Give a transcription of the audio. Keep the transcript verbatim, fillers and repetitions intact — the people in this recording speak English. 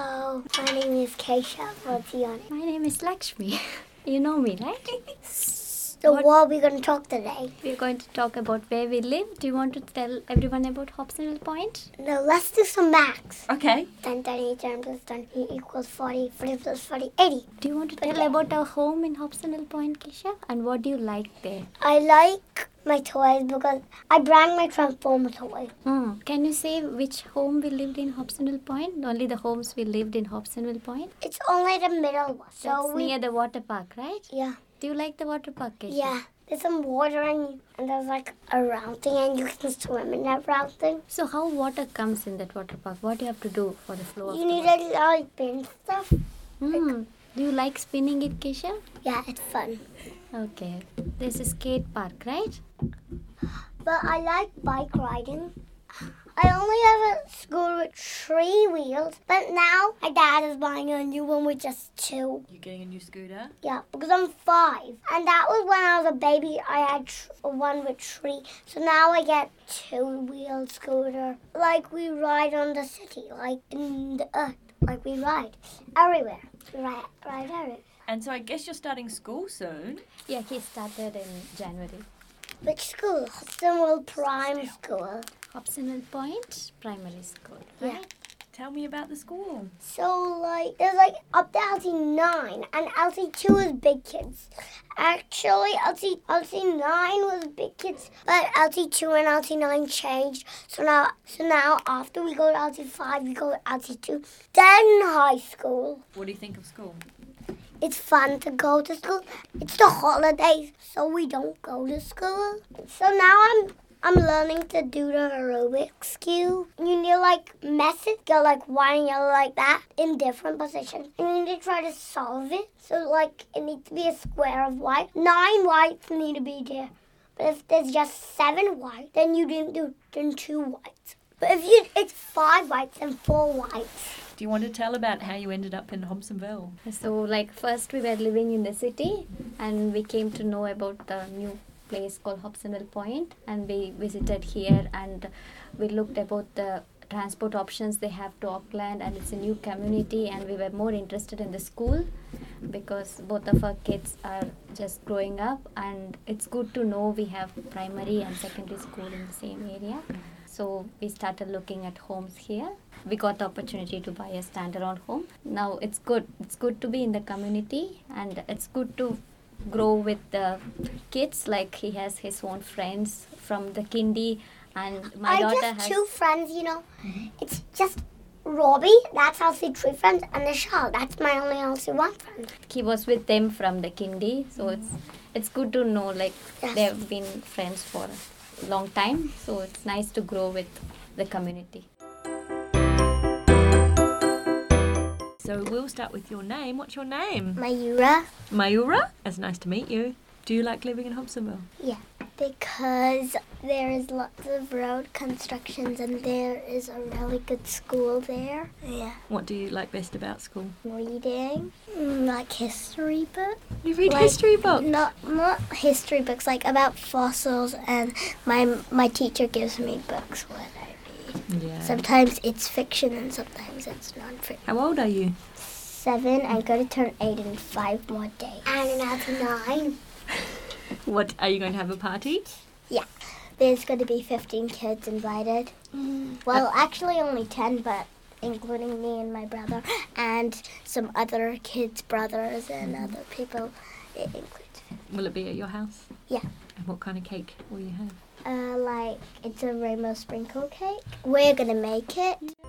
Hello, my name is Keisha. What's your name? My name is Lakshmi. You know me, right? So what, what are we going to talk today? We're going to talk about where we live. Do you want to tell everyone about Hobsonville Point? No, let's do some maths. Okay. ten, ten, ten plus ten equals forty. forty plus forty, eighty. Do you want to tell about our home in Hobsonville Point, Keisha? And what do you like there? I like my toys because I brought my Transformer toy. Mm. Can you say which home we lived in Hobsonville Point? Only the homes we lived in Hobsonville Point? It's only the middle one. So That's we, near the water park, right? Yeah. Do you like the water park, Keisha? Yeah. There's some water and, and there's like a round thing and you can swim in that round thing. So how water comes in that water park? What do you have to do for the flow of You the need water? to like spin stuff. Mm. Do you like spinning it, Keisha? Yeah, it's fun. Okay. There's a skate park, right? But I like bike riding. I only have a scooter with three wheels, but now my dad is buying a new one with just two. You're getting a new scooter? Yeah, because I'm five. And that was when I was a baby, I had tr- one with three. So now I get two-wheel scooter. Like we ride on the city, like in the earth. Like we ride everywhere. We ride, ride everywhere. And so I guess you're starting school soon. Yeah, he started in January. Which school? Hobsonville Prime School. Hobsonville Point Primary School, right? Yeah. Tell me about the school. So, like, there's, like, up to L C nine, and L C two is big kids. Actually, L C, L C nine was big kids, but L C two and L C nine changed. So now, so now after we go to L C five, we go to L C two, then high school. What do you think of school? It's fun to go to school. It's the holidays, so we don't go to school. So now I'm I'm learning to do the Rubik's Cube. You need to like mess it, go like white and yellow like that in different positions. And you need to try to solve it. So like it needs to be a square of white. Nine whites need to be there. But if there's just seven whites, then you didn't do then two whites. But if you it's five whites and four whites. Do you want to tell about how you ended up in Hobsonville? So, like, first we were living in the city and we came to know about the new place called Hobsonville Point, and we visited here and we looked about the transport options they have to Auckland, and it's a new community, and we were more interested in the school because both of our kids are just growing up, and it's good to know we have primary and secondary school in the same area. So we started looking at homes here. We got the opportunity to buy a standalone home. Now it's good. It's good to be in the community, and it's good to grow with the kids. Like he has his own friends from the kindy, and my I daughter just has two friends, you know. Mm-hmm. It's just Robbie, that's L C three friends, and Nishal, that's my only L C one friend. He was with them from the kindy, so it's it's good to know like Yes. they've been friends for a long time. So it's nice to grow with the community. So we'll start with your name. What's your name? Mayura. Mayura. It's nice to meet you. Do you like living in Hobsonville? Yeah, because there is lots of road constructions and there is a really good school there. Yeah. What do you like best about school? Reading, mm, like history books. You read Like, history books? Not not history books, like about fossils, and my my teacher gives me books when I read. Yeah. Sometimes it's fiction and sometimes it's non-fiction. How old are you? Seven, I'm going to turn eight in five more days. And now to nine. What, are you going to have a party? Yeah. There's going to be fifteen kids invited. Mm. Well, actually only ten, but including me and my brother and some other kids' brothers and mm. other people, it includes. Will it be at your house? Yeah. And what kind of cake will you have? Uh, like, it's a rainbow sprinkle cake. We're going to make it.